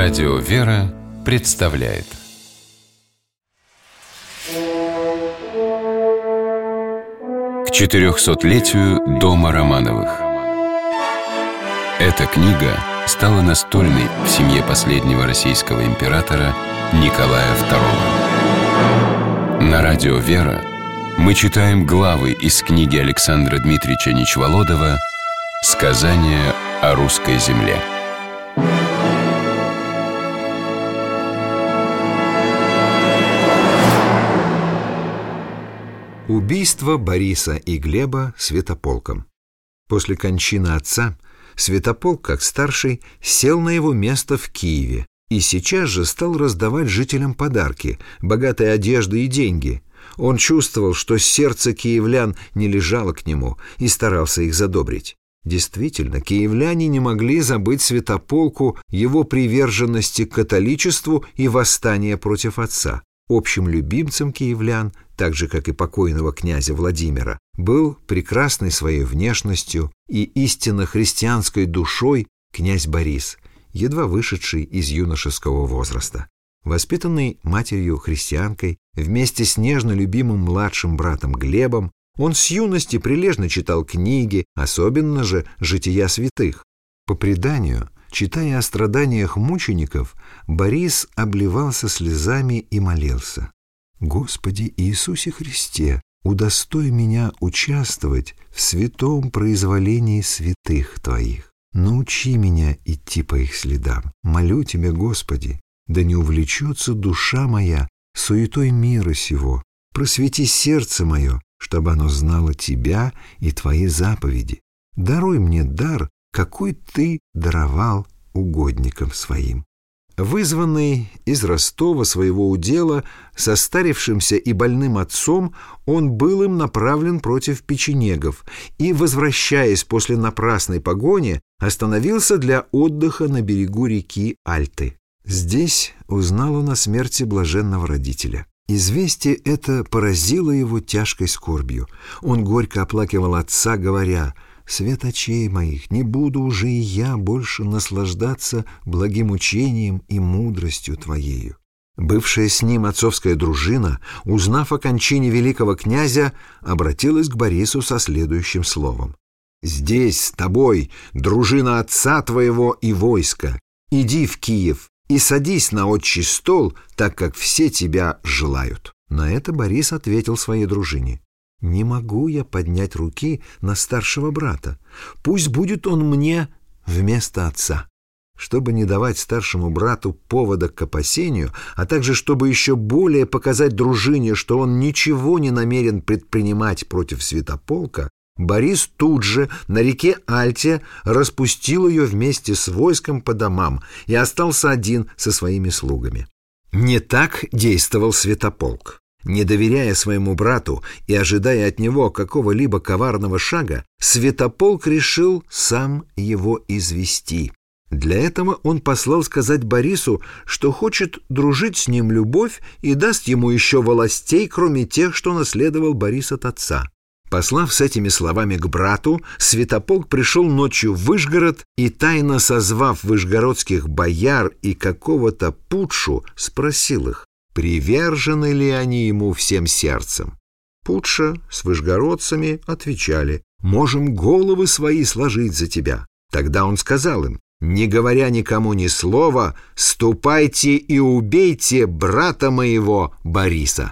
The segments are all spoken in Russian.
Радио «Вера» представляет к 400-летию дома Романовых. Эта книга стала настольной в семье последнего российского императора Николая II. На радио «Вера» мы читаем главы из книги Александра Дмитриевича Нечволодова «Сказание о русской земле». Убийство Бориса и Глеба Святополком. После кончины отца Святополк, как старший, сел на его место в Киеве и сейчас же стал раздавать жителям подарки, богатые одежды и деньги. Он чувствовал, что сердце киевлян не лежало к нему, и старался их задобрить. Действительно, киевляне не могли забыть Святополку его приверженности к католичеству и восстания против отца. Общим любимцем киевлян, так же, как и покойного князя Владимира, был прекрасный своей внешностью и истинно христианской душой князь Борис, едва вышедший из юношеского возраста. Воспитанный матерью-христианкой, вместе с нежно любимым младшим братом Глебом, он с юности прилежно читал книги, особенно же «Жития святых». По преданию, читая о страданиях мучеников, Борис обливался слезами и молился: «Господи Иисусе Христе, удостой меня участвовать в святом произволении святых Твоих. Научи меня идти по их следам. Молю Тебя, Господи, да не увлечется душа моя суетой мира сего. Просвети сердце мое, чтобы оно знало Тебя и Твои заповеди. Даруй мне дар, какой Ты даровал угодникам Своим». Вызванный из Ростова своего удела состарившимся и больным отцом, он был им направлен против печенегов и, возвращаясь после напрасной погони, остановился для отдыха на берегу реки Альты. Здесь узнал он о смерти блаженного родителя. Известие это поразило его тяжкой скорбью. Он горько оплакивал отца, говоря: «Свет очей моих, не буду уже и я больше наслаждаться благим учением и мудростью Твоею». Бывшая с ним отцовская дружина, узнав о кончине великого князя, обратилась к Борису со следующим словом: «Здесь с тобой дружина отца твоего и войска. Иди в Киев и садись на отчий стол, так как все тебя желают». На это Борис ответил своей дружине: «Не могу я поднять руки на старшего брата. Пусть будет он мне вместо отца». Чтобы не давать старшему брату повода к опасению, а также чтобы еще более показать дружине, что он ничего не намерен предпринимать против Святополка, Борис тут же на реке Альте распустил ее вместе с войском по домам и остался один со своими слугами. Не так действовал Святополк. Не доверяя своему брату и ожидая от него какого-либо коварного шага, Святополк решил сам его извести. Для этого он послал сказать Борису, что хочет дружить с ним любовь и даст ему еще властей, кроме тех, что наследовал Борис от отца. Послав с этими словами к брату, Святополк пришел ночью в Вышгород и, тайно созвав вышгородских бояр и какого-то путшу, спросил их, привержены ли они ему всем сердцем. Путша с вышгородцами отвечали: «Можем головы свои сложить за тебя». Тогда он сказал им: «Не говоря никому ни слова, ступайте и убейте брата моего Бориса».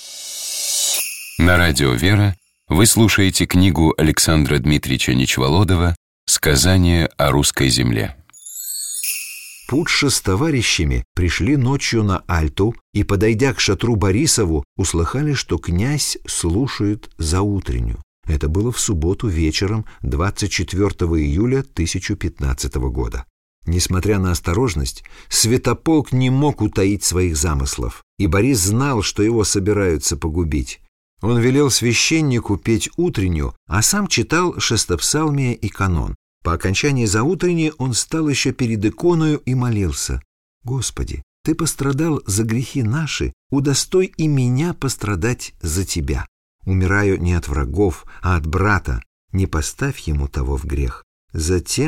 На радио «Вера» вы слушаете книгу Александра Дмитриевича Нечволодова «Сказание о русской земле». Путша с товарищами пришли ночью на Альту и, подойдя к шатру Борисову, услыхали, что князь слушает заутренню. Это было в субботу вечером 24 июля 1015 года. Несмотря на осторожность, Святополк не мог утаить своих замыслов, и Борис знал, что его собираются погубить. Он велел священнику петь утренню, а сам читал шестопсалмие и канон. По окончании заутренней он стал еще перед иконою и молился: «Господи, Ты пострадал за грехи наши, удостой и меня пострадать за Тебя. Умираю не от врагов, а от брата, не поставь ему того в грех. Затем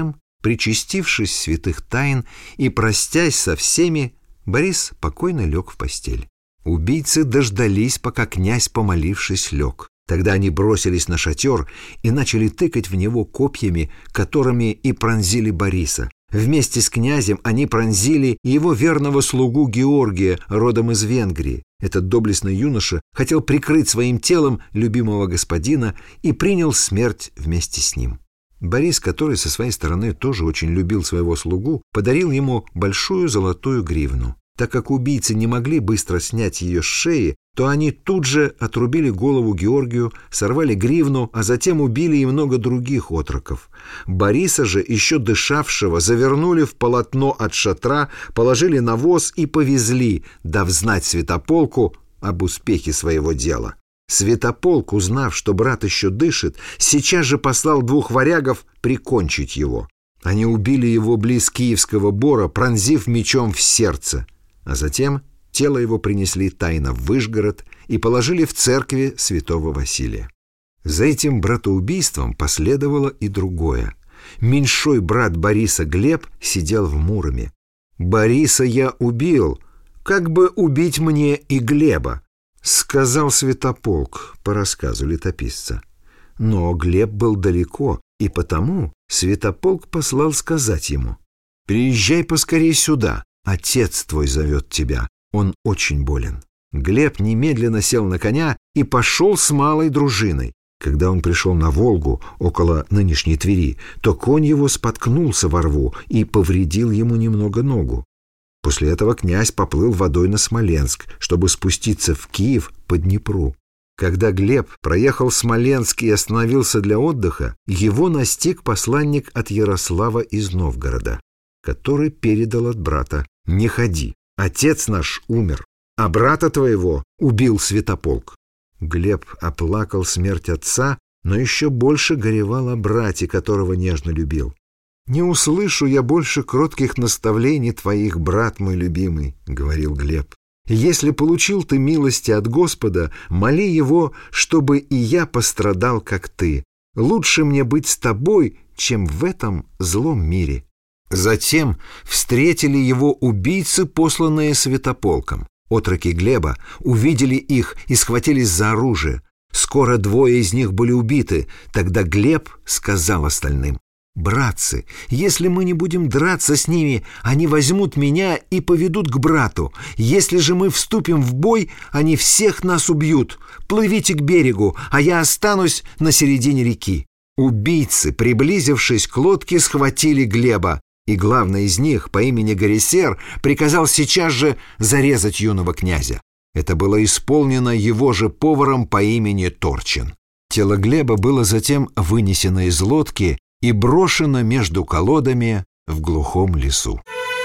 Причастившись святых тайн и простясь со всеми, Борис покойно лег в постель. Убийцы дождались, пока князь, помолившись, лег. Тогда они бросились на шатер и начали тыкать в него копьями, которыми и пронзили Бориса. Вместе с князем они пронзили и его верного слугу Георгия, родом из Венгрии. Этот доблестный юноша хотел прикрыть своим телом любимого господина и принял смерть вместе с ним. Борис, который со своей стороны тоже очень любил своего слугу, подарил ему большую золотую гривну. Так как убийцы не могли быстро снять ее с шеи, то они тут же отрубили голову Георгию, сорвали гривну, а затем убили и много других отроков. Бориса же, еще дышавшего, завернули в полотно от шатра, положили на воз и повезли, дав знать Святополку об успехе своего дела. Святополк, узнав, что брат еще дышит, сейчас же послал 2 варягов прикончить его. Они убили его близ Киевского бора, пронзив мечом в сердце, а затем тело его принесли тайно в Выжгород и положили в церкви святого Василия. За этим братоубийством последовало и другое. Меньшой брат Бориса Глеб сидел в Муроме. «Бориса я убил, как бы убить мне и Глеба», сказал Святополк по рассказу летописца. Но Глеб был далеко, и потому Святополк послал сказать ему: «Приезжай поскорей сюда, отец твой зовет тебя, он очень болен». Глеб немедленно сел на коня и пошел с малой дружиной. Когда он пришел на Волгу, около нынешней Твери, то конь его споткнулся во рву и повредил ему немного ногу. После этого князь поплыл водой на Смоленск, чтобы спуститься в Киев по Днепру. Когда Глеб проехал Смоленск и остановился для отдыха, его настиг посланник от Ярослава из Новгорода, который передал от брата: «Не ходи, отец наш умер, а брата твоего убил Святополк». Глеб оплакал смерть отца, но еще больше горевал о брате, которого нежно любил. «Не услышу я больше кротких наставлений твоих, брат мой любимый», — говорил Глеб. «Если получил ты милости от Господа, моли Его, чтобы и я пострадал, как ты. Лучше мне быть с тобой, чем в этом злом мире». Затем встретили его убийцы, посланные Святополком. Отроки Глеба увидели их и схватились за оружие. Скоро 2 из них были убиты. Тогда Глеб сказал остальным: «Братцы, если мы не будем драться с ними, они возьмут меня и поведут к брату. Если же мы вступим в бой, они всех нас убьют. Плывите к берегу, а я останусь на середине реки». Убийцы, приблизившись к лодке, схватили Глеба, и главный из них, по имени Горисер, приказал сейчас же зарезать юного князя. Это было исполнено его же поваром по имени Торчин. Тело Глеба было затем вынесено из лодки и брошено между колодами в глухом лесу.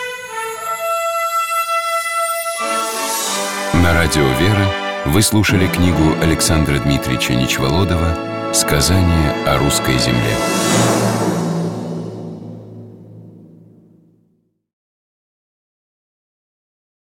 На радио «Вера» вы слушали книгу Александра Дмитриевича Нечволодова «Сказание о русской земле».